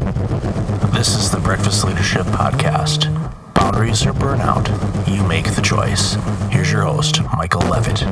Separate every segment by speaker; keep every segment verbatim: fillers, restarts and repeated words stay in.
Speaker 1: This is the Breakfast Leadership Podcast. Boundaries or burnout, you make the choice. Here's your host, Michael Levitt.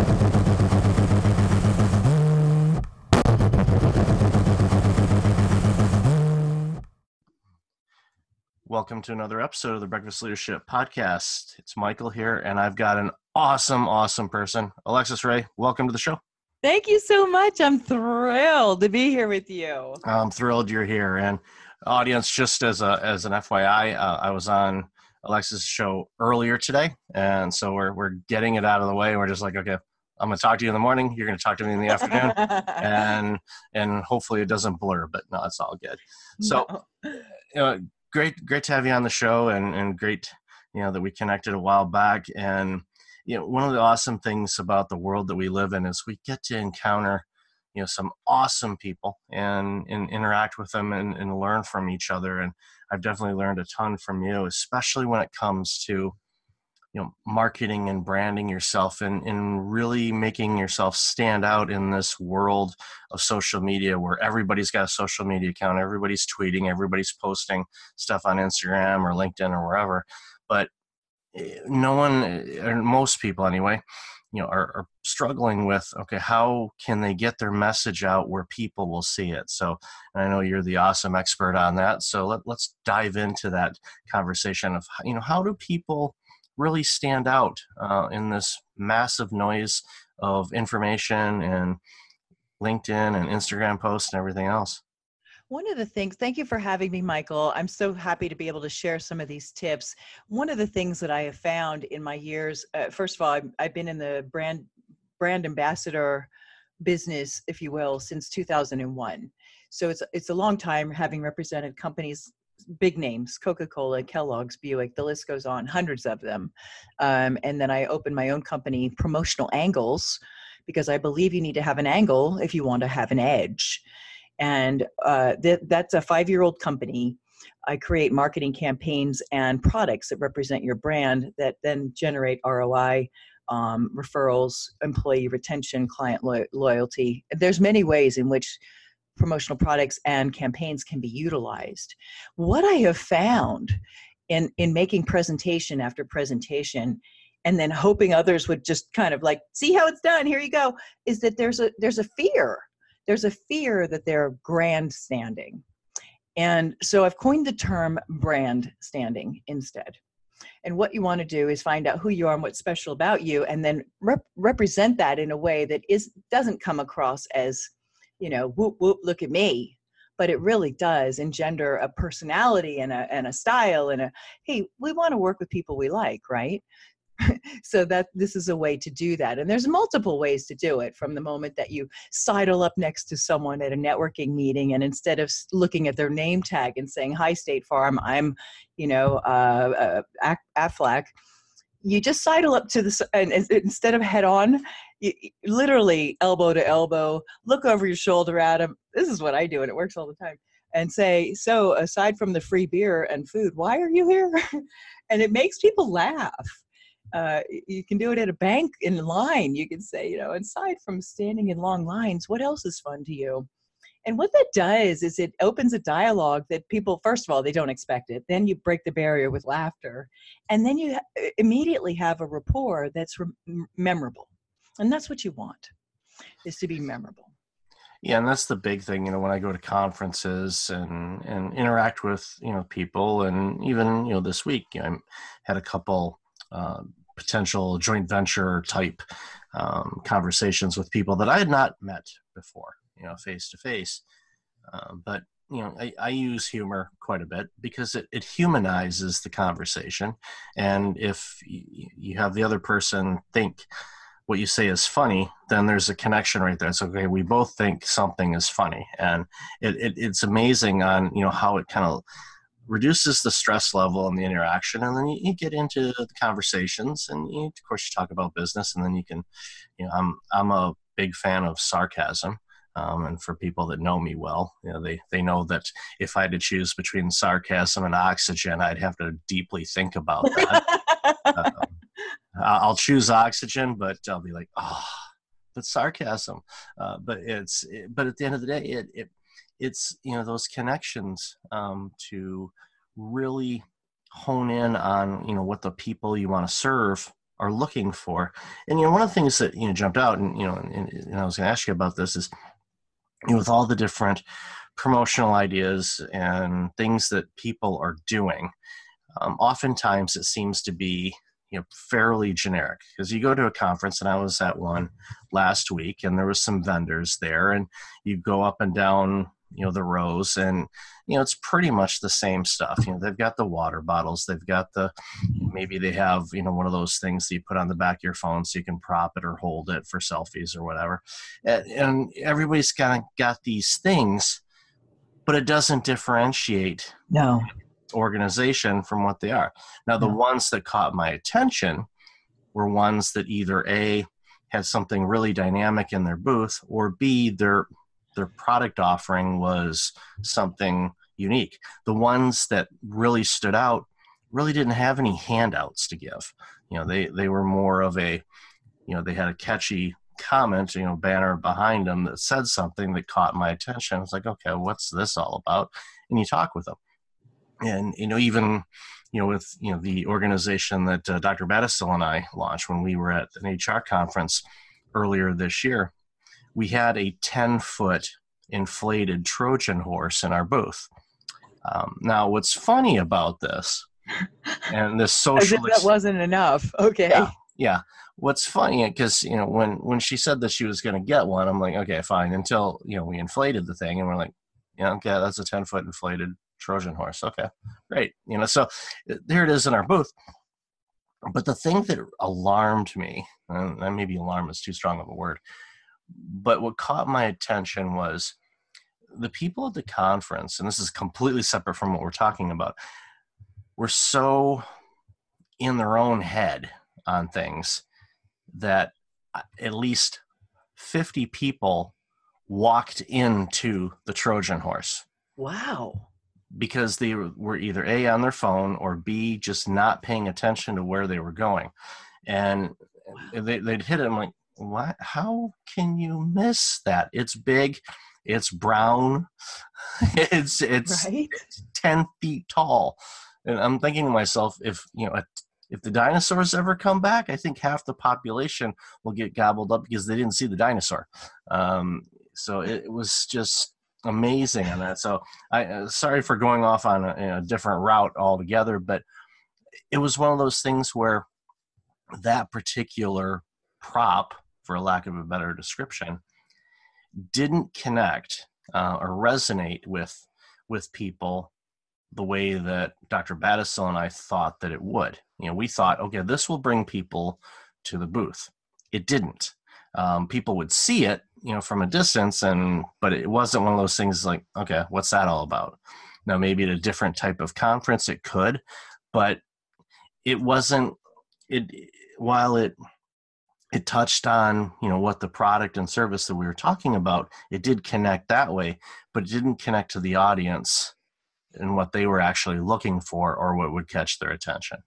Speaker 2: Welcome to another episode of the Breakfast Leadership Podcast. It's Michael here, and I've got an awesome, awesome person. Alexis Ray, welcome to the show.
Speaker 3: Thank you so much. I'm thrilled to be here with you.
Speaker 2: I'm thrilled you're here. And audience, just as a as an F Y I, uh, I was on Alexis' show earlier today, and so we're we're getting it out of the way. We're just like, okay, I'm going to talk to you in the morning. You're going to talk to me in the afternoon, and and hopefully it doesn't blur. But no, it's all good. So, no. you know, great great to have you on the show, and and great, you know, that we connected a while back. And you know, one of the awesome things about the world that we live in is we get to encounter, you know, some awesome people and, and interact with them and, and learn from each other. And I've definitely learned a ton from you, especially when it comes to, you know, marketing and branding yourself and, and really making yourself stand out in this world of social media where everybody's got a social media account, everybody's tweeting, everybody's posting stuff on Instagram or LinkedIn or wherever. But no one, or most people anyway, you know, are, are struggling with, okay, how can they get their message out where people will see it? So I know you're the awesome expert on that. So let, let's dive into that conversation of, you know, how do people really stand out uh, in this massive noise of information and LinkedIn and Instagram posts and everything else?
Speaker 3: One of the things, thank you for having me, Michael. I'm so happy to be able to share some of these tips. One of the things that I have found in my years, uh, first of all, I've, I've been in the brand brand ambassador business, if you will, since two thousand one. So it's it's a long time, having represented companies, big names, Coca-Cola, Kellogg's, Buick, the list goes on, hundreds of them. Um, and then I opened my own company, Promotional Angles, because I believe you need to have an angle if you want to have an edge. And uh, th- that's a five-year-old company. I create marketing campaigns and products that represent your brand that then generate R O I, um, referrals, employee retention, client lo- loyalty. There's many ways in which promotional products and campaigns can be utilized. What I have found in, in making presentation after presentation and then hoping others would just kind of like, see how it's done, here you go, is that there's a there's a fear. There's a fear that they're grandstanding. And so I've coined the term brand standing instead. And what you want to do is find out who you are and what's special about you, and then rep- represent that in a way that is doesn't come across as, you know, whoop, whoop, look at me. But it really does engender a personality and a, and a style and a, hey, we want to work with people we like, right? So that this is a way to do that. And there's multiple ways to do it, from the moment that you sidle up next to someone at a networking meeting, and instead of looking at their name tag and saying, hi, State Farm, I'm, you know, uh, uh, Aflac, you just sidle up to the, and instead of head on, you, literally elbow to elbow, look over your shoulder at them. This is what I do, and it works all the time. And say, so aside from the free beer and food, why are you here? And it makes people laugh. Uh, you can do it at a bank in line. You can say, you know, aside from standing in long lines, what else is fun to you? And what that does is it opens a dialogue that people, first of all, they don't expect it. Then you break the barrier with laughter. And then you ha- immediately have a rapport that's re- memorable. And that's what you want, is to be memorable.
Speaker 2: Yeah, and that's the big thing, you know, when I go to conferences and, and interact with, you know, people, and even, you know, this week, you know, I had a couple uh, potential joint venture type um, conversations with people that I had not met before, you know, face to face. Um, but, you know, I, I use humor quite a bit because it, it humanizes the conversation. And if you, you have the other person think what you say is funny, then there's a connection right there. It's okay. We both think something is funny, and it, it it's amazing on, you know, how it kind of reduces the stress level and the interaction. And then you, you get into the conversations, and you, of course you talk about business, and then you can, you know, I'm, I'm a big fan of sarcasm. Um, and for people that know me well, you know, they, they know that if I had to choose between sarcasm and oxygen, I'd have to deeply think about that. um, I'll choose oxygen, but I'll be like, oh, but sarcasm. Uh, but it's, it, but at the end of the day, it, it, it's, you know, those connections um, to really hone in on, you know, what the people you want to serve are looking for. And, you know, one of the things that, you know, jumped out and, you know, and, and I was going to ask you about this is, you know, with all the different promotional ideas and things that people are doing, um, oftentimes it seems to be, you know, fairly generic. Because you go to a conference, and I was at one last week, and there was some vendors there, and you go up and down, you know, the rows, and, you know, it's pretty much the same stuff. You know, they've got the water bottles, they've got the, maybe they have, you know, one of those things that you put on the back of your phone so you can prop it or hold it for selfies or whatever. And, and everybody's kind of got these things, but it doesn't differentiate
Speaker 3: No.
Speaker 2: organization from what they are. Now, the
Speaker 3: No.
Speaker 2: ones that caught my attention were ones that either A, had something really dynamic in their booth, or B, their their product offering was something unique. The ones that really stood out really didn't have any handouts to give. You know, they they were more of a, you know, they had a catchy comment, you know, banner behind them that said something that caught my attention. I was like, okay, what's this all about? And you talk with them. And, you know, even, you know, with, you know, the organization that uh, Doctor Battistel and I launched when we were at an H R conference earlier this year, we had a ten-foot inflated Trojan horse in our booth. Um, now, what's funny about this, and this social...
Speaker 3: As if that wasn't enough. Okay.
Speaker 2: Yeah, yeah. What's funny, because, you know, when, when she said that she was going to get one, I'm like, okay, fine, until, you know, we inflated the thing, and we're like, yeah, okay, that's a ten-foot inflated Trojan horse. Okay, great. You know, so there it is in our booth. But the thing that alarmed me, and maybe alarm is too strong of a word, but what caught my attention was the people at the conference, and this is completely separate from what we're talking about, were so in their own head on things that at least fifty people walked into the Trojan horse.
Speaker 3: Wow.
Speaker 2: Because they were either A, on their phone, or B, just not paying attention to where they were going. And they, they'd hit it. I'm like, what? How can you miss that? It's big. It's brown. It's, it's,
Speaker 3: Right?
Speaker 2: it's ten feet tall. And I'm thinking to myself, if, you know, if the dinosaurs ever come back, I think half the population will get gobbled up because they didn't see the dinosaur. Um, so it, it was just amazing on that. So I uh, sorry for going off on a, a different route altogether, but it was one of those things where that particular prop, for lack of a better description, didn't connect uh, or resonate with with people the way that Doctor Battistel and I thought that it would. You know, we thought, okay, this will bring people to the booth. It didn't. Um, people would see it, you know, from a distance, and but it wasn't one of those things like, okay, what's that all about? Now, maybe at a different type of conference it could, but it wasn't. It while it it touched on, you know, what the product and service that we were talking about, it did connect that way, but it didn't connect to the audience and what they were actually looking for or what would catch their attention.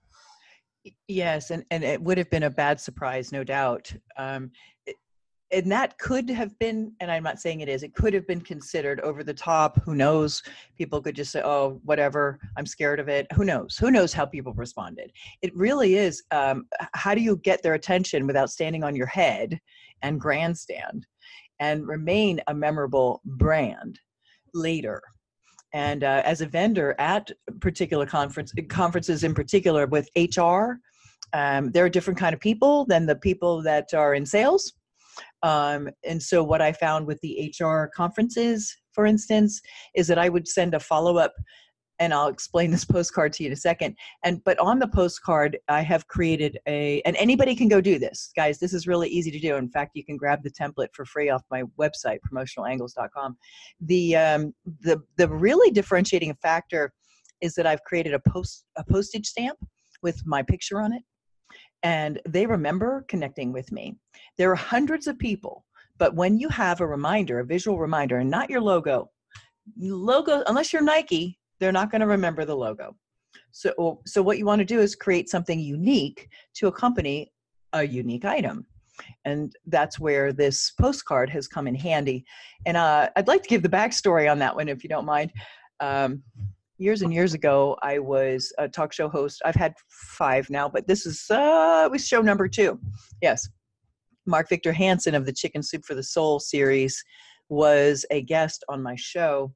Speaker 3: Yes, and, and it would have been a bad surprise, no doubt. Um, it, and that could have been, and I'm not saying it is, it could have been considered over the top. Who knows? People could just say, oh, whatever, I'm scared of it. Who knows? Who knows how people responded? It really is, um, how do you get their attention without standing on your head and grandstand and remain a memorable brand later? And uh, as a vendor at particular conference conferences in particular with H R, um, they're a different kind of people than the people that are in sales. Um, and so what I found with the H R conferences, for instance, is that I would send a follow-up, and I'll explain this postcard to you in a second. And but on the postcard, I have created a, and anybody can go do this, guys. This is really easy to do. In fact, you can grab the template for free off my website, promotional angles dot com. The um, the the really differentiating factor is that I've created a post a postage stamp with my picture on it, and they remember connecting with me. There are hundreds of people, but when you have a reminder, a visual reminder, and not your logo, logo unless you're Nike, they're not going to remember the logo. So, so what you want to do is create something unique to accompany a unique item. And that's where this postcard has come in handy. And uh, I'd like to give the backstory on that one, if you don't mind. Um, years and years ago, I was a talk show host. I've had five now, but this is uh, it was show number two. Yes. Mark Victor Hansen of the Chicken Soup for the Soul series was a guest on my show.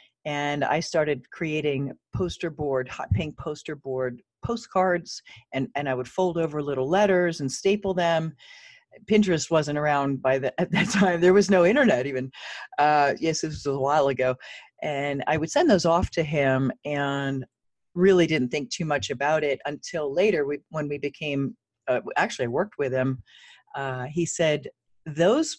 Speaker 3: And I started creating poster board, hot pink poster board postcards, and, and I would fold over little letters and staple them. Pinterest wasn't around by the, at that time. There was no internet even. Uh, yes, this was a while ago. And I would send those off to him and really didn't think too much about it until later we, when we became, uh, actually I worked with him. Uh, he said, those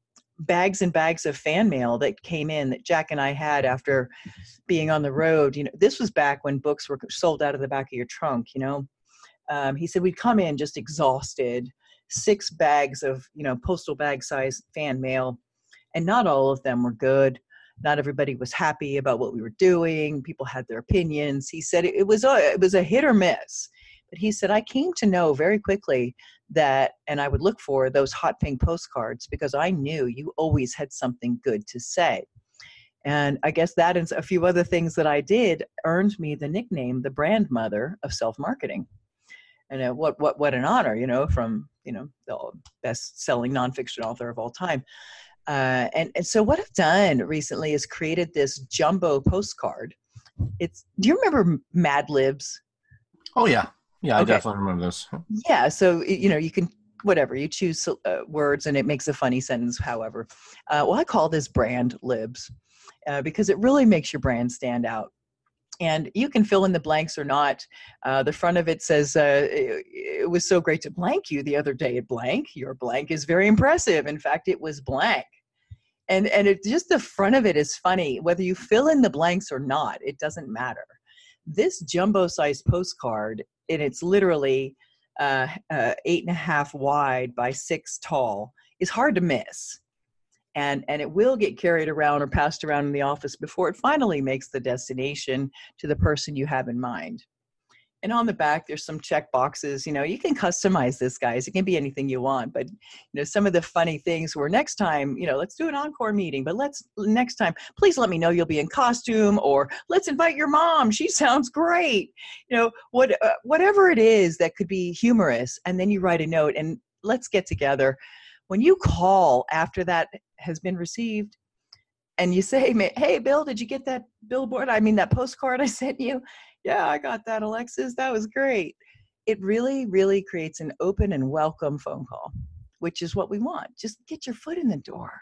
Speaker 3: bags and bags of fan mail that came in that Jack and I had after being on the road, you know, this was back when books were sold out of the back of your trunk, you know. Um, he said, we'd come in just exhausted, six bags of, you know, postal bag size fan mail, and not all of them were good. Not everybody was happy about what we were doing. People had their opinions. He said it, it was a, it was a hit or miss. But he said, I came to know very quickly that, and I would look for those hot pink postcards because I knew you always had something good to say. And I guess that and a few other things that I did earned me the nickname, the brand mother of self-marketing. And uh, what, what, what an honor, you know, from, you know, the best-selling nonfiction author of all time. Uh, and, and so what I've done recently is created this jumbo postcard. It's, do you remember Mad Libs?
Speaker 2: Oh, yeah. Yeah, I
Speaker 3: Okay.
Speaker 2: definitely remember this.
Speaker 3: Yeah, so, you know, you can, whatever, you choose uh, words and it makes a funny sentence, however. Uh, well, I call this brand libs uh, because it really makes your brand stand out. And you can fill in the blanks or not. Uh, the front of it says, uh, it, it was so great to blank you the other day at blank. Your blank is very impressive. In fact, it was blank. And, and it just the front of it is funny. Whether you fill in the blanks or not, it doesn't matter. This jumbo-sized postcard, and it's literally uh, uh, eight and a half wide by six tall, is hard to miss. And, and it will get carried around or passed around in the office before it finally makes the destination to the person you have in mind. And on the back, there's some check boxes. You know, you can customize this, guys. It can be anything you want. But, you know, some of the funny things were next time, you know, let's do an encore meeting. But let's next time, please let me know you'll be in costume, or let's invite your mom. She sounds great. You know, what uh, whatever it is that could be humorous. And then you write a note and let's get together. When you call after that has been received and you say, hey, Bill, did you get that billboard? I mean, that postcard I sent you? Yeah, I got that, Alexis. That was great. It really, really creates an open and welcome phone call, which is what we want. Just get your foot in the door.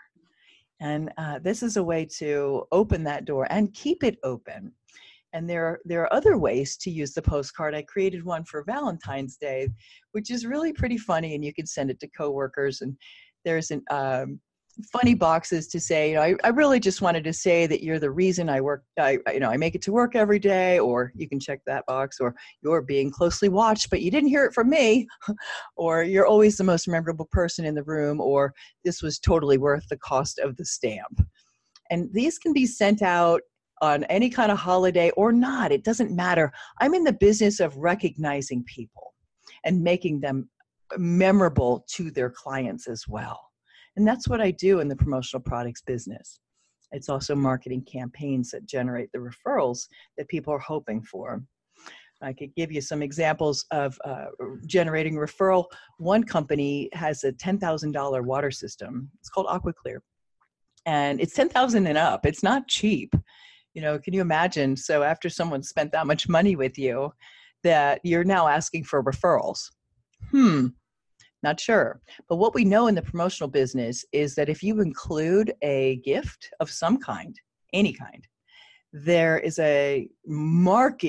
Speaker 3: And uh, this is a way to open that door and keep it open. And there are, there are other ways to use the postcard. I created one for Valentine's Day, which is really pretty funny, and you can send it to coworkers. And there's an um, funny boxes to say, you know, I, I really just wanted to say that you're the reason I work, I, you know, I make it to work every day, or you can check that box, or you're being closely watched, but you didn't hear it from me, or you're always the most memorable person in the room, or this was totally worth the cost of the stamp. And these can be sent out on any kind of holiday or not. It doesn't matter. I'm in the business of recognizing people and making them memorable to their clients as well. And that's what I do in the promotional products business. It's also marketing campaigns that generate the referrals that people are hoping for. I could give you some examples of uh, generating referral. One company has a ten thousand dollars water system. It's called AquaClear. And it's ten thousand dollars and up. It's not cheap. You know, can you imagine? So after someone spent that much money with you, that you're now asking for referrals. Hmm. Not sure. But what we know in the promotional business is that if you include a gift of some kind, any kind, there is a marked,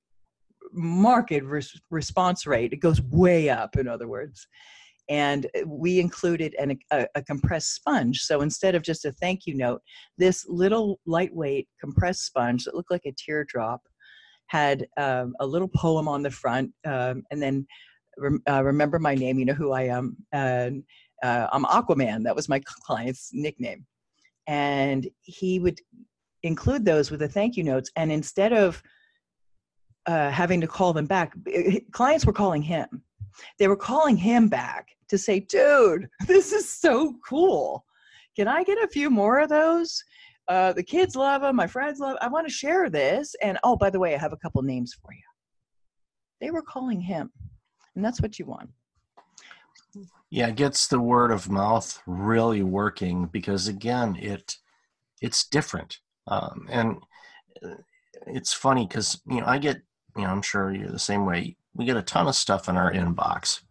Speaker 3: marked res- response rate. It goes way up, in other words. And we included an, a, a compressed sponge. So instead of just a thank you note, this little lightweight compressed sponge that looked like a teardrop had um, a little poem on the front, um, and then Uh, remember my name, you know who I am, and uh, I'm Aquaman. That was my client's nickname. And he would include those with the thank you notes. And instead of uh, having to call them back, clients were calling him. They were calling him back to say, dude, this is so cool. Can I get a few more of those? Uh, the kids love them. My friends love I want to share this. And oh, by the way, I have a couple names for you. They were calling him. And that's what you want.
Speaker 2: Yeah, it gets the word of mouth really working because, again, it it's different. Um, and it's funny because, you know, I get, you know, I'm sure you're the same way. We get a ton of stuff in our inbox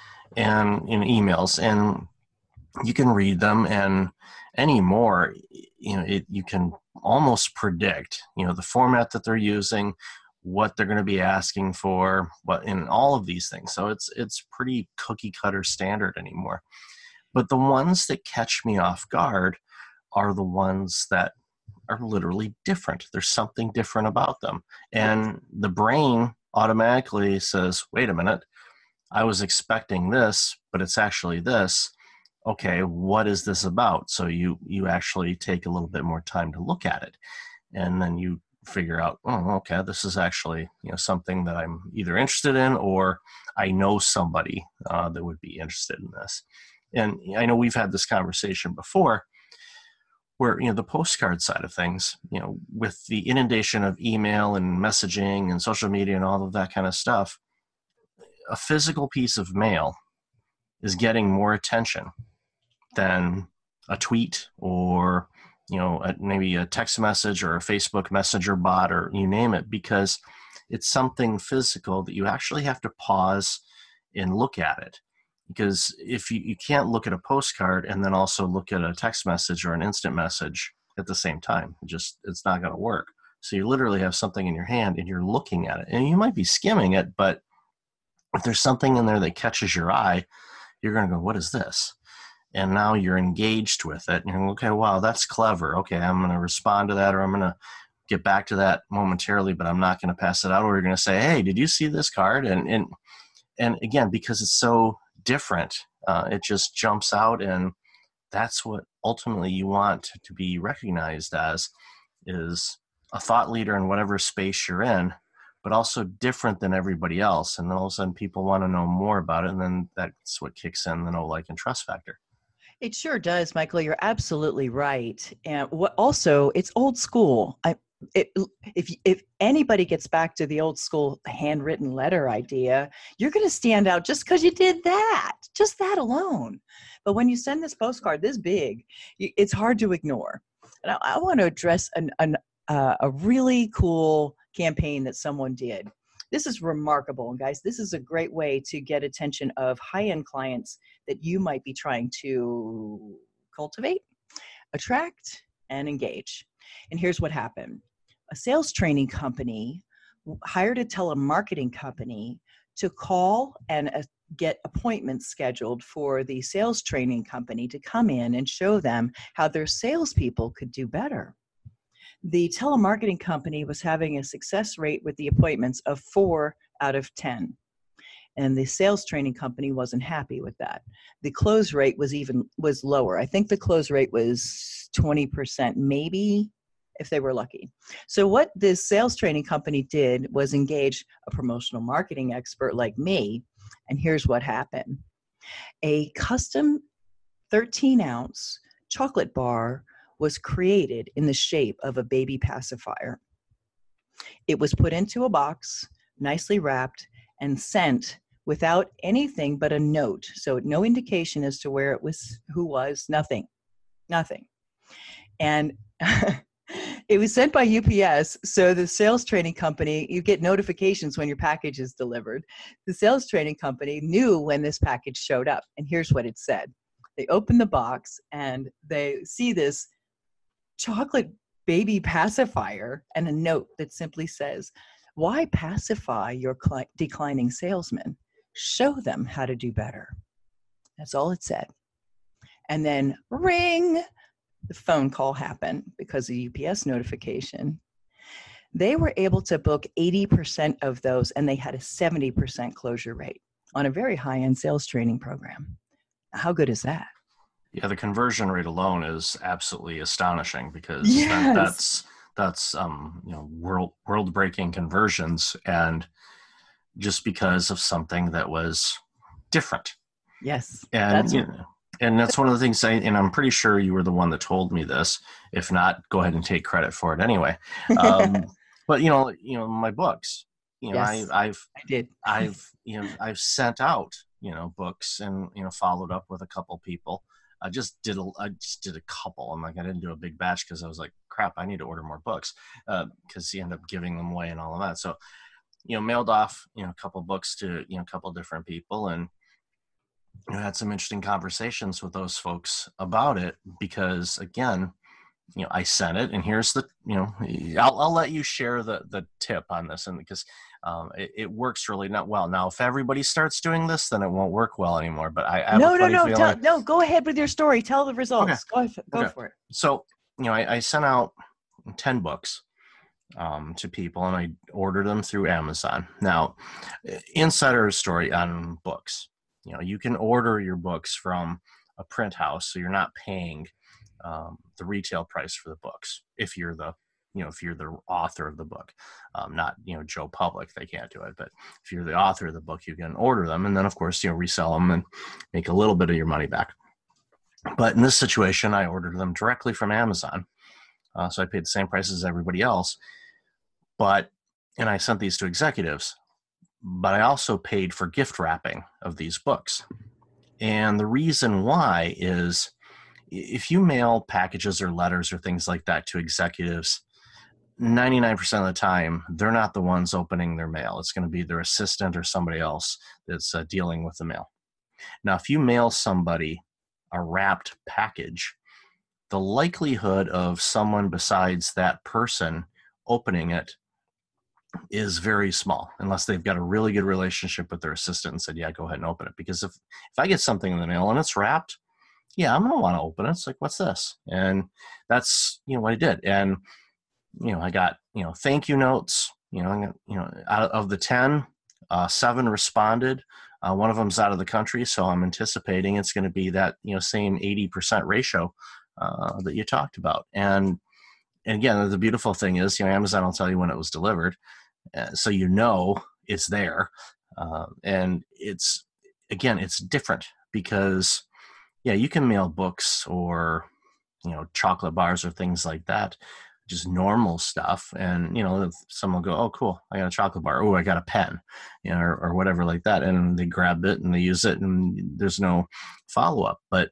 Speaker 2: and in emails, and you can read them, and anymore, you know, it, you can almost predict, you know, the format that they're using, what they're going to be asking for, what in all of these things. So it's it's pretty cookie cutter standard anymore. But the ones that catch me off guard are the ones that are literally different. There's something different about them. And the brain automatically says, wait a minute, I was expecting this, but it's actually this. Okay, what is this about? So you you actually take a little bit more time to look at it. And then you figure out, oh, okay, this is actually, you know, something that I'm either interested in or I know somebody uh, that would be interested in this. And I know we've had this conversation before where, you know, the postcard side of things, you know, with the inundation of email and messaging and social media and all of that kind of stuff, a physical piece of mail is getting more attention than a tweet or, you know, a, maybe a text message or a Facebook Messenger bot or you name it, because it's something physical that you actually have to pause and look at it. Because if you, you can't look at a postcard and then also look at a text message or an instant message at the same time, it just, it's not going to work. So you literally have something in your hand and you're looking at it, and you might be skimming it, but if there's something in there that catches your eye, you're going to go, what is this? And now you're engaged with it. And you're going, okay, wow, that's clever. Okay, I'm going to respond to that, or I'm going to get back to that momentarily, but I'm not going to pass it out. Or you're going to say, hey, did you see this card? And and and again, because it's so different, uh, it just jumps out. And that's what ultimately you want to be recognized as, is a thought leader in whatever space you're in, but also different than everybody else. And then all of a sudden people want to know more about it. And then that's what kicks in the know, like, and trust factor.
Speaker 3: It sure does, Michael. You're absolutely right. And what also, it's old school. I, it, if if anybody gets back to the old school handwritten letter idea, you're going to stand out just because you did that, just that alone. But when you send this postcard this big, it's hard to ignore. And I, I want to address an, an, uh, a really cool campaign that someone did. This is remarkable. And guys, this is a great way to get attention of high-end clients that you might be trying to cultivate, attract, and engage. And here's what happened. A sales training company hired a telemarketing company to call and uh, get appointments scheduled for the sales training company to come in and show them how their salespeople could do better. The telemarketing company was having a success rate with the appointments of four out of ten. And the sales training company wasn't happy with that. The close rate was even was lower. I think the close rate was twenty percent, maybe, if they were lucky. So what this sales training company did was engage a promotional marketing expert like me. And here's what happened. A custom thirteen ounce chocolate bar was created in the shape of a baby pacifier. It was put into a box, nicely wrapped, and sent without anything but a note. So no indication as to where it was, who was, nothing, nothing. And it was sent by U P S. So the sales training company, you get notifications when your package is delivered. The sales training company knew when this package showed up. And here's what it said. They open the box and they see this chocolate baby pacifier and a note that simply says, why pacify your cl- declining salesman? Show them how to do better. That's all it said. And then ring, the phone call happened because of U P S notification. They were able to book eighty percent of those, and they had a seventy percent closure rate on a very high-end sales training program. How good is that?
Speaker 2: Yeah, the conversion rate alone is absolutely astonishing, because
Speaker 3: Yes.
Speaker 2: that, that's that's um, you know, world world breaking conversions, and just because of something that was different.
Speaker 3: Yes.
Speaker 2: And
Speaker 3: That's
Speaker 2: you know, and that's one of the things I, and I'm pretty sure you were the one that told me this. If not, go ahead and take credit for it anyway. Um, but you know, you know, my books, you know,
Speaker 3: yes,
Speaker 2: I, I've,
Speaker 3: I did.
Speaker 2: I've, you know, I've sent out, you know, books and, you know, followed up with a couple people. I just did, a, I just did a couple. I'm like, I didn't do a big batch because I was like, crap, I need to order more books because uh, you end up giving them away and all of that. So, you know, mailed off, you know, a couple books to, you know, a couple different people, and I had some interesting conversations with those folks about it because, again, you know, I sent it, and here's the, you know, I'll, I'll let you share the the tip on this, and because um, it, it works really not well. Now, if everybody starts doing this, then it won't work well anymore. But I, I have
Speaker 3: no,
Speaker 2: a
Speaker 3: no,
Speaker 2: funny
Speaker 3: no,
Speaker 2: feeling.
Speaker 3: tell, no. Go ahead with your story. Tell the results.
Speaker 2: Okay.
Speaker 3: Go, go
Speaker 2: Okay.
Speaker 3: for it.
Speaker 2: So, you know, I, I sent out ten books um, to people, and I ordered them through Amazon. Now, insider story on books. You know, you can order your books from a print house, so you're not paying um, the retail price for the books. If you're the, you know, if you're the author of the book, um, not, you know, Joe Public, they can't do it. But if you're the author of the book, you can order them, and then of course, you know, resell them and make a little bit of your money back. But in this situation, I ordered them directly from Amazon, uh, so I paid the same price as everybody else. But and I sent these to executives. But I also paid for gift wrapping of these books. And the reason why is if you mail packages or letters or things like that to executives, ninety-nine percent of the time, they're not the ones opening their mail. It's going to be their assistant or somebody else that's uh, dealing with the mail. Now, if you mail somebody a wrapped package, the likelihood of someone besides that person opening it is very small, unless they've got a really good relationship with their assistant and said, yeah, go ahead and open it. Because if, if I get something in the mail and it's wrapped, yeah, I'm going to want to open it. It's like, what's this? And that's, you know, what I did. And, you know, I got, you know, thank you notes, you know, you know, out of the ten, uh, seven responded. Uh, one of them's out of the country. So I'm anticipating it's going to be that, you know, same eighty percent ratio uh, that you talked about. And, and again, the beautiful thing is, you know, Amazon will tell you when it was delivered. Uh, so you know it's there. Uh, and it's, again, it's different because, yeah, you can mail books or, you know, chocolate bars or things like that, just normal stuff. And, you know, someone will go, oh, cool, I got a chocolate bar. Oh, I got a pen, you know, or, or whatever like that. And they grab it and they use it and there's no follow-up. But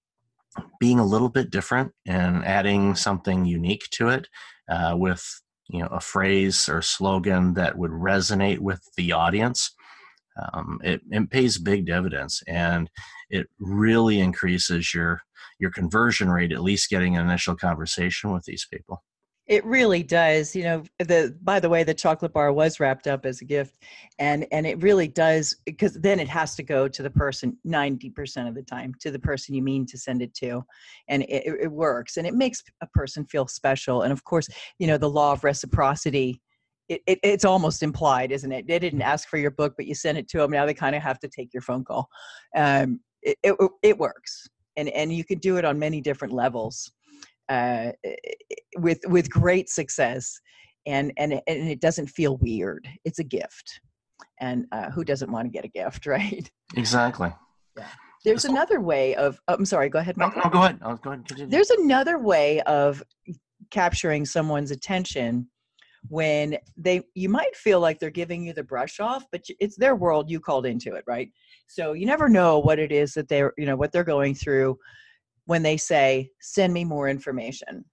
Speaker 2: being a little bit different and adding something unique to it uh, with, you know, a phrase or slogan that would resonate with the audience, um, it, it pays big dividends, and it really increases your your conversion rate, at least getting an initial conversation with these people.
Speaker 3: It really does. You know, the, by the way, the chocolate bar was wrapped up as a gift, and, and it really does, because then it has to go to the person ninety percent of the time, to the person you mean to send it to. And it, it works, and it makes a person feel special. And of course, you know, the law of reciprocity, it, it it's almost implied, isn't it? They didn't ask for your book, but you sent it to them. Now they kind of have to take your phone call. Um, it, it, it works. And, and you can do it on many different levels. Uh, with with great success, and and and it doesn't feel weird. It's a gift, and uh, who doesn't want to get a gift, right?
Speaker 2: Exactly.
Speaker 3: Yeah. There's another way of. Oh, I'm sorry. Go ahead, Michael.
Speaker 2: No, no, go ahead. I'll go ahead and continue.
Speaker 3: There's another way of capturing someone's attention when they. You might feel like they're giving you the brush off, but it's their world. You called into it, right? So you never know what it is that they're, you know, what they're going through when they say, send me more information.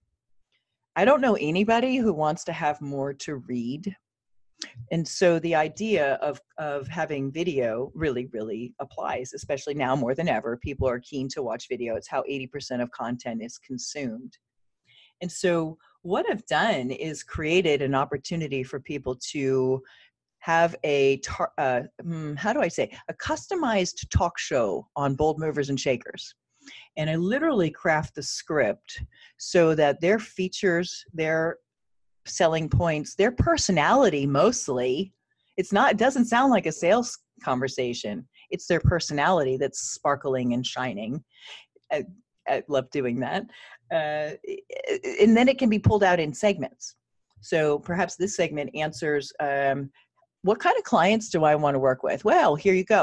Speaker 3: I don't know anybody who wants to have more to read. And so the idea of, of having video really, really applies, especially now more than ever. People are keen to watch video. It's how eighty percent of content is consumed. And so what I've done is created an opportunity for people to have a, tar- uh, how do I say, a customized talk show on Bold Movers and Shakers. And I literally craft the script so that their features, their selling points, their personality mostly, it's not, it doesn't sound like a sales conversation. It's their personality that's sparkling and shining. I, I love doing that. Uh, and then it can be pulled out in segments. So perhaps this segment answers, um, what kind of clients do I want to work with? Well, here you go.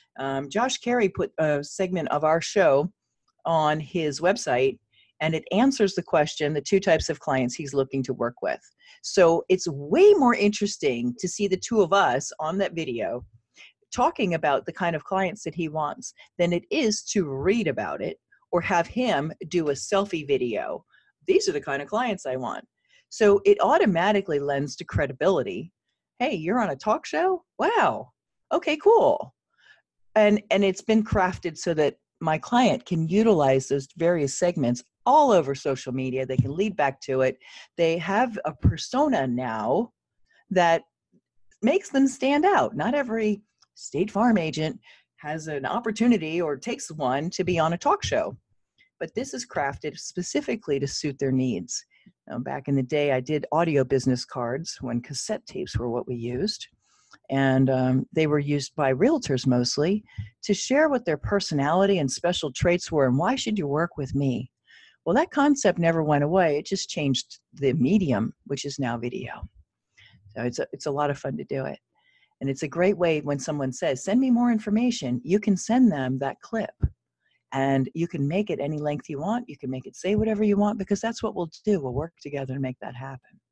Speaker 3: Um, Josh Carey put a segment of our show on his website, and it answers the question, the two types of clients he's looking to work with. So it's way more interesting to see the two of us on that video talking about the kind of clients that he wants than it is to read about it or have him do a selfie video. These are the kind of clients I want. So it automatically lends to credibility. Hey, you're on a talk show? Wow. Okay, cool. And and it's been crafted so that my client can utilize those various segments all over social media. They can lead back to it. They have a persona now that makes them stand out. Not every State Farm agent has an opportunity or takes one to be on a talk show, but this is crafted specifically to suit their needs. Now, back in the day, I did audio business cards when cassette tapes were what we used. And um, they were used by realtors mostly to share what their personality and special traits were and why should you work with me? Well, that concept never went away. It just changed the medium, which is now video. So it's a, it's a lot of fun to do it. And it's a great way when someone says, send me more information, you can send them that clip. And you can make it any length you want. You can make it say whatever you want, because that's what we'll do. We'll work together to make that happen.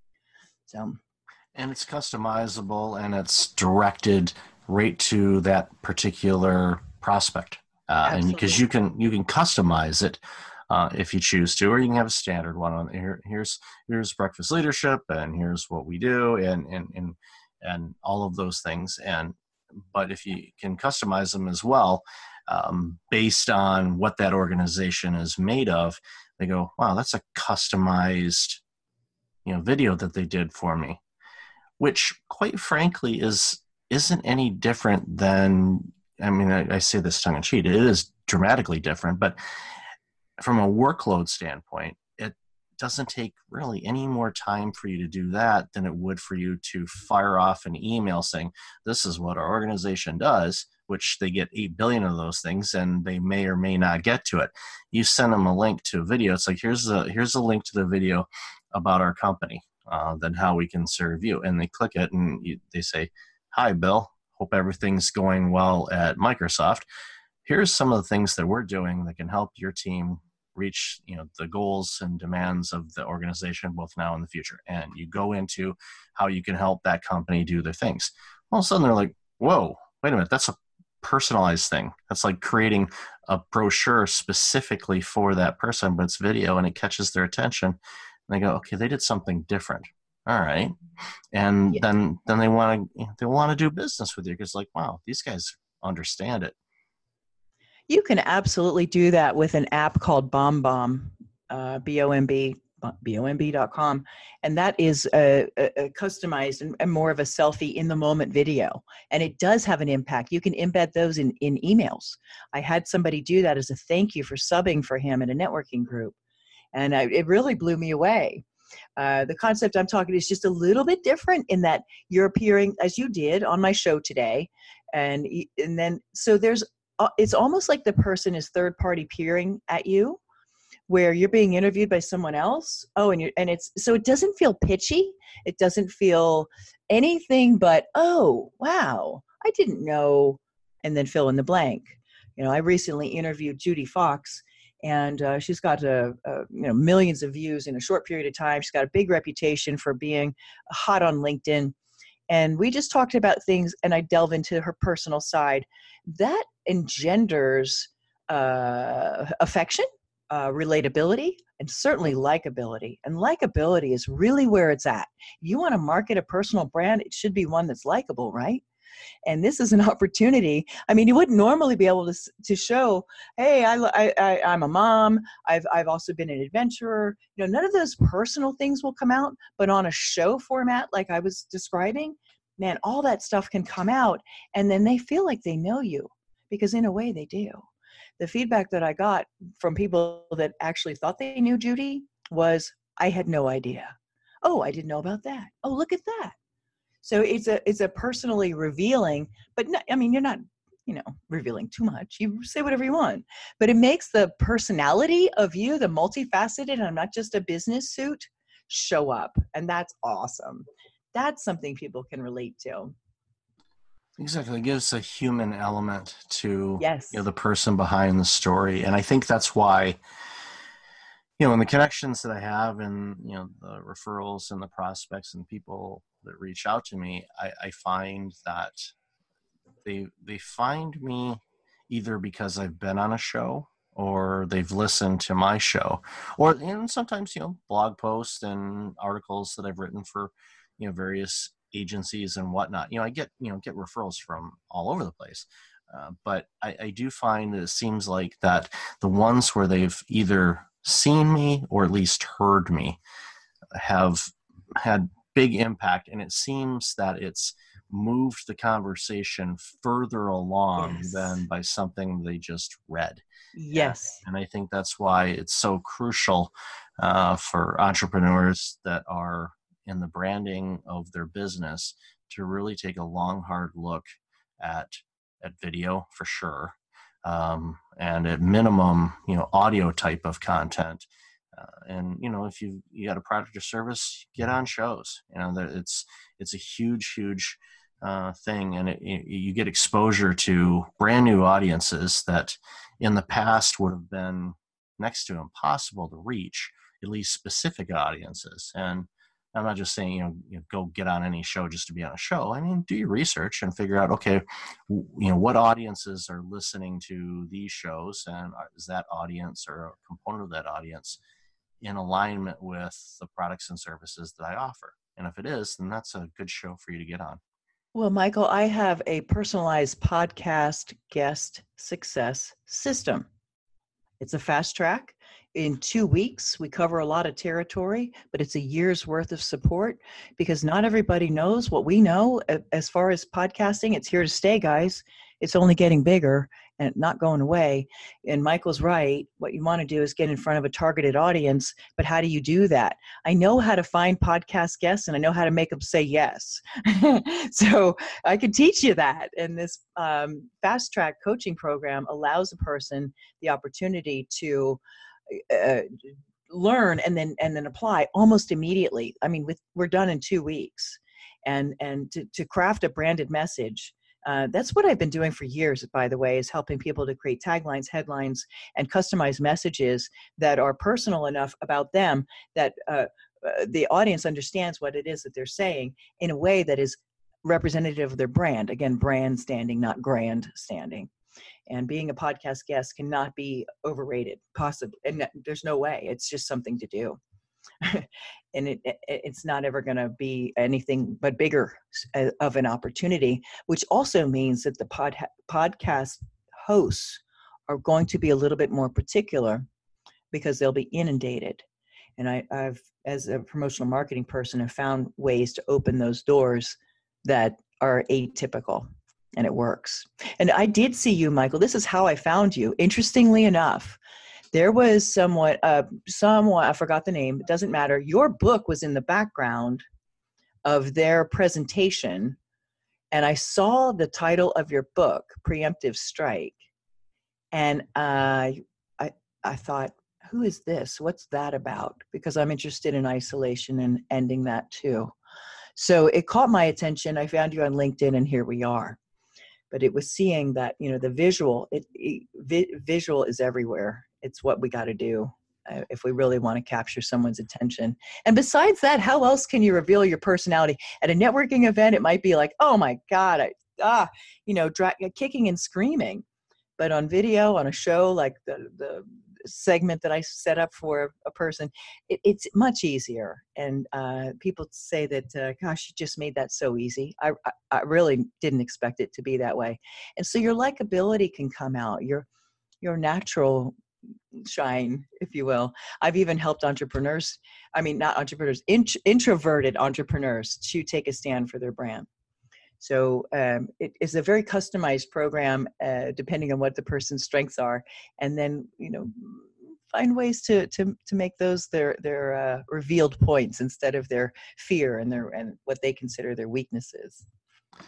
Speaker 3: So,
Speaker 2: and it's customizable and it's directed right to that particular prospect. Uh, and because you can you can customize it uh, if you choose to, or you can have a standard one on here. Here's here's breakfast leadership, and here's what we do, and and and and all of those things. And but if you can customize them as well, um, based on what that organization is made of, they go, wow, that's a customized, you know, video that they did for me, which quite frankly is isn't any different than, I mean, I, I say this tongue in cheek, it is dramatically different, but from a workload standpoint, it doesn't take really any more time for you to do that than it would for you to fire off an email saying, this is what our organization does, which they get eight billion of those things and they may or may not get to it. You send them a link to a video. It's like, here's a, here's a link to the video about our company, uh, then how we can serve you. And they click it and you, they say, hi, Bill, hope everything's going well at Microsoft. Here's some of the things that we're doing that can help your team reach, you know, the goals and demands of the organization, both now and the future. And you go into how you can help that company do their things. All of a sudden they're like, whoa, wait a minute, that's a personalized thing. That's like creating a brochure specifically for that person, but it's video and it catches their attention. And they go, okay, they did something different. All right. And yeah. then, then they want to, they want to do business with you because like, wow, these guys understand it.
Speaker 3: You can absolutely do that with an app called BombBomb, uh, B O M B, B O M B dot com. And that is a, a, a customized and, and more of a selfie in the moment video. And it does have an impact. You can embed those in, in emails. I had somebody do that as a thank you for subbing for him in a networking group. And I, it really blew me away. Uh, the concept I'm talking is just a little bit different in that you're appearing as you did on my show today. And, and then, so there's, it's almost like the person is third party peering at you where you're being interviewed by someone else. Oh, and you and it's, so it doesn't feel pitchy. It doesn't feel anything but, oh, wow, I didn't know, and then fill in the blank. You know, I recently interviewed Judy Fox, and uh, she's got a, a, you know, millions of views in a short period of time. She's got a big reputation for being hot on LinkedIn. And we just talked about things, and I delve into her personal side. That engenders uh, affection, uh, relatability, and certainly likability. And likability is really where it's at. You want to market a personal brand, it should be one that's likable, right? And this is an opportunity. I mean, you wouldn't normally be able to to show, hey, I, I, I, I'm a mom. I've I've also been an adventurer. You know, none of those personal things will come out. But on a show format, like I was describing, man, all that stuff can come out, and then they feel like they know you, because in a way they do. The feedback that I got from people that actually thought they knew Judy was, I had no idea. Oh, I didn't know about that. Oh, look at that. So it's a it's a personally revealing, but not, I mean, you're not, you know, revealing too much. You say whatever you want, but it makes the personality of you, the multifaceted, and not just a business suit, show up. And that's awesome. That's something people can relate to.
Speaker 2: Exactly. It gives a human element to, you know,
Speaker 3: Yes.
Speaker 2: the person behind the story. And I think that's why, you know, and the connections that I have and, you know, the referrals and the prospects and people that reach out to me, I, I find that they they find me either because I've been on a show or they've listened to my show, or you know, sometimes you know blog posts and articles that I've written for you know various agencies and whatnot. You know, I get you know get referrals from all over the place, uh, but I, I do find that it seems like that the ones where they've either seen me or at least heard me have had big impact, and it seems that it's moved the conversation further along
Speaker 3: Yes.
Speaker 2: than by something they just read. And,
Speaker 3: Yes.
Speaker 2: and I think that's why it's so crucial uh, for entrepreneurs that are in the branding of their business to really take a long, hard look at at video for sure, um, and at minimum, you know, audio type of content. Uh, and you know, if you you got a product or service, get on shows. You know, that it's it's a huge, huge uh, thing, and it, it, you get exposure to brand new audiences that in the past would have been next to impossible to reach, at least specific audiences. And I'm not just saying you know, you know go get on any show just to be on a show. I mean, do your research and figure out okay, you know what audiences are listening to these shows, and is that audience or a component of that audience in alignment with the products and services that I offer. And if it is, then that's a good show for you to get on.
Speaker 3: Well, Michael, I have a personalized podcast guest success system. It's a fast track. In two weeks, we cover a lot of territory, but it's a year's worth of support because not everybody knows what we know as far as podcasting. It's here to stay, guys. It's only getting bigger and not going away. And Michael's right. What you want to do is get in front of a targeted audience, but how do you do that? I know how to find podcast guests and I know how to make them say yes. So I can teach you that. And this um, fast track coaching program allows a person the opportunity to uh, learn and then and then apply almost immediately. I mean, with we're done in two weeks, and and to, to craft a branded message. Uh, that's what I've been doing for years, by the way, is helping people to create taglines, headlines, and customize messages that are personal enough about them that uh, uh, the audience understands what it is that they're saying in a way that is representative of their brand. Again, brand standing, not grand standing. And being a podcast guest cannot be overrated, possibly. And there's no way. It's just something to do. And it, it, it's not ever going to be anything but bigger of an opportunity, which also means that the pod, podcast hosts are going to be a little bit more particular because they'll be inundated. And I, I've, as a promotional marketing person, have found ways to open those doors that are atypical. And it works. And I did see you, Michael. This is how I found you. Interestingly enough, there was somewhat, uh, somewhat, I forgot the name. It doesn't matter. Your book was in the background of their presentation. And I saw the title of your book, Preemptive Strike. And uh, I, I thought, who is this? What's that about? Because I'm interested in isolation and ending that too. So it caught my attention. I found you on LinkedIn, and here we are. But it was seeing that, you know, the visual, it, it vi- visual is everywhere. It's what we got to do uh, if we really want to capture someone's attention. And besides that, how else can you reveal your personality? At a networking event, it might be like, oh my God, I, ah, you know, dra- kicking and screaming. But on video, on a show like the, the segment that I set up for a person, it, it's much easier. And uh, people say that, uh, gosh, you just made that so easy. I, I, I really didn't expect it to be that way. And so your likability can come out, your, your natural shine, if you will. I've even helped entrepreneurs, I mean, not entrepreneurs, int- introverted entrepreneurs to take a stand for their brand. So um, it is a very customized program, uh, depending on what the person's strengths are, and then you know find ways to to to make those their their uh, revealed points instead of their fear and their and what they consider their weaknesses.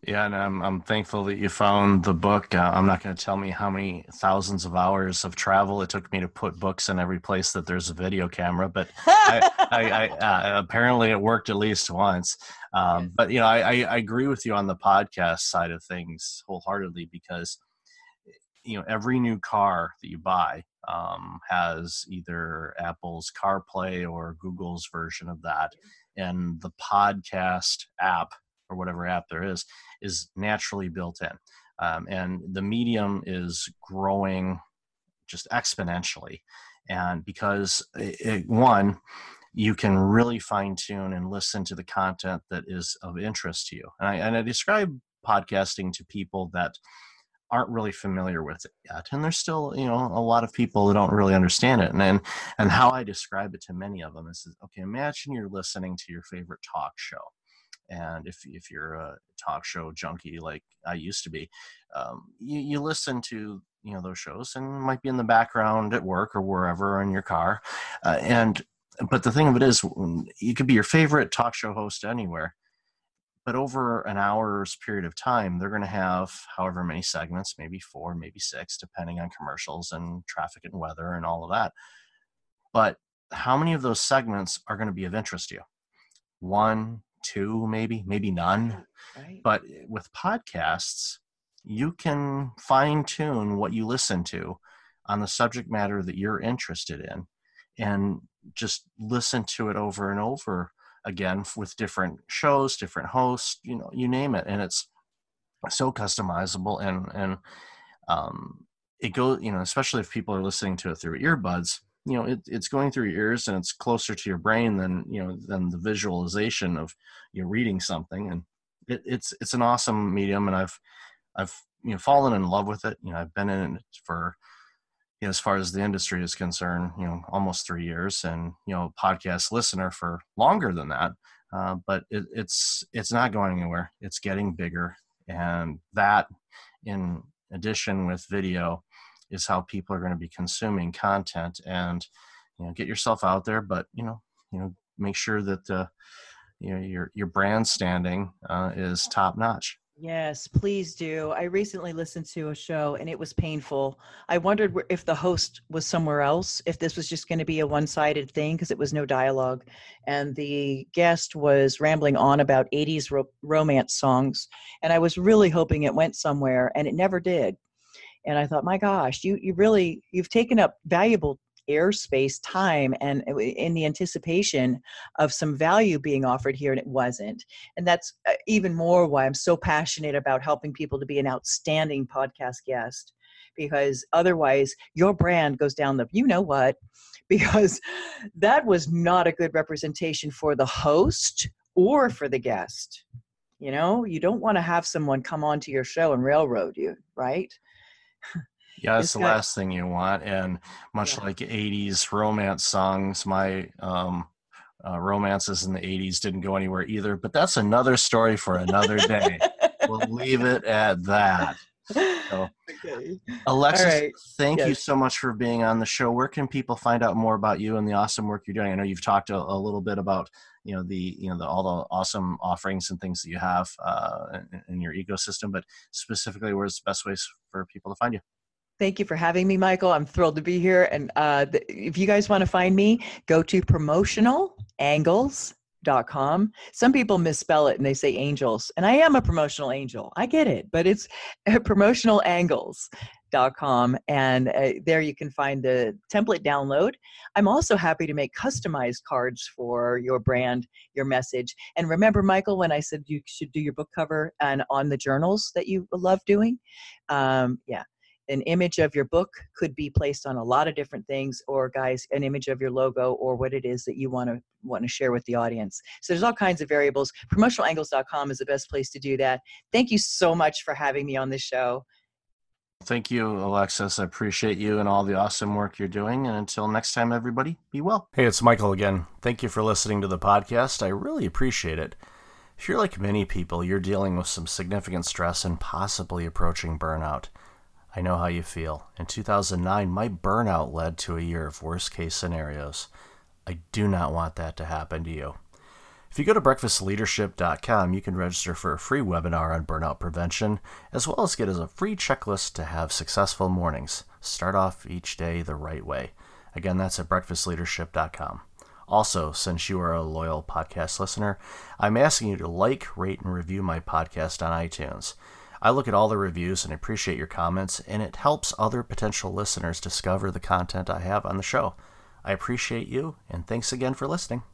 Speaker 2: Yeah, and I'm I'm thankful that you found the book. Uh, I'm not going to tell me how many thousands of hours of travel it took me to put books in every place that there's a video camera, but I, I, I uh, apparently it worked at least once. Um,
Speaker 3: Yes.
Speaker 2: but you know, I, I, I agree with you on the podcast side of things wholeheartedly because you know every new car that you buy um, has either Apple's CarPlay or Google's version of that, and the podcast app or whatever app there is is naturally built in, um, and the medium is growing just exponentially. And because it, it, one, you can really fine tune and listen to the content that is of interest to you. And I, and I describe podcasting to people that aren't really familiar with it yet. And there's still, you know, a lot of people that don't really understand it. And and, and how I describe it to many of them is, okay, imagine you're listening to your favorite talk show. And if if you're a talk show junkie like I used to be, um, you, you listen to, you know, those shows and might be in the background at work or wherever in your car. Uh, and but the thing of it is, you could be your favorite talk show host anywhere. But over an hour's period of time, they're going to have however many segments, maybe four, maybe six, depending on commercials and traffic and weather and all of that. But how many of those segments are going to be of interest to you? One, two, maybe, maybe none.
Speaker 3: Right.
Speaker 2: But with podcasts, you can fine tune what you listen to on the subject matter that you're interested in and just listen to it over and over again with different shows, different hosts, you know, you name it. And it's so customizable and, and, um, it goes, you know, especially if people are listening to it through earbuds, you know, it, it's going through your ears and it's closer to your brain than, you know, than the visualization of you know, reading something. And it, it's, it's an awesome medium. And I've, I've, you know, fallen in love with it. You know, I've been in it for, you know, as far as the industry is concerned, you know, almost three years and, you know, podcast listener for longer than that. Uh, but it, it's, it's not going anywhere. It's getting bigger. And that in addition with video is how people are going to be consuming content and, you know, get yourself out there, but, you know, you know, make sure that, uh, you know, your, your brand standing uh, is top notch.
Speaker 3: Yes, please do. I recently listened to a show and it was painful. I wondered where- if the host was somewhere else, if this was just going to be a one-sided thing because it was no dialogue. And the guest was rambling on about eighties ro- romance songs. And I was really hoping it went somewhere and it never did. And I thought, my gosh, you, you really, you've taken up valuable airspace, time, and in the anticipation of some value being offered here, and it wasn't. And that's even more why I'm so passionate about helping people to be an outstanding podcast guest, because otherwise your brand goes down the, you know what, because that was not a good representation for the host or for the guest. You know, you don't want to have someone come onto your show and railroad you, right?
Speaker 2: Yeah, that's
Speaker 3: This
Speaker 2: the
Speaker 3: guy-
Speaker 2: last thing you want. And much
Speaker 3: Yeah.
Speaker 2: like eighties romance songs, my um, uh, romances in the eighties didn't go anywhere either. But that's another story for another day. We'll leave it at that. So,
Speaker 3: Okay.
Speaker 2: Alexis,
Speaker 3: All right.
Speaker 2: thank you
Speaker 3: Yes.
Speaker 2: so much for being on the show. Where can people find out more about you and the awesome work you're doing? I know you've talked a, a little bit about, you know, the, you know, the, all the awesome offerings and things that you have uh, in, in your ecosystem, but specifically, where's the best ways for people to find you?
Speaker 3: Thank you for having me, Michael. I'm thrilled to be here. And uh, th- if you guys want to find me, go to promotional angles dot com. Some people misspell it and they say angels. And I am a promotional angel. I get it. But it's promotional angles dot com. And uh, there you can find the template download. I'm also happy to make customized cards for your brand, your message. And remember, Michael, when I said you should do your book cover and on the journals that you love doing? Um, yeah. An image of your book could be placed on a lot of different things, or guys, an image of your logo or what it is that you want to want to share with the audience. So there's all kinds of variables. promotional angles dot com is the best place to do that. Thank you so much for having me on this show.
Speaker 2: Thank you, Alexis. I appreciate you and all the awesome work you're doing. And until next time, everybody, be well. Hey, it's Michael again. Thank you for listening to the podcast. I really appreciate it. If you're like many people, you're dealing with some significant stress and possibly approaching burnout. I know how you feel. In two thousand nine, my burnout led to a year of worst-case scenarios. I do not want that to happen to you. If you go to breakfast leadership dot com, you can register for a free webinar on burnout prevention, as well as get as a free checklist to have successful mornings. Start off each day the right way. Again, that's at breakfast leadership dot com. Also, since you are a loyal podcast listener, I'm asking you to like, rate, and review my podcast on iTunes. I look at all the reviews and appreciate your comments, and it helps other potential listeners discover the content I have on the show. I appreciate you, and thanks again for listening.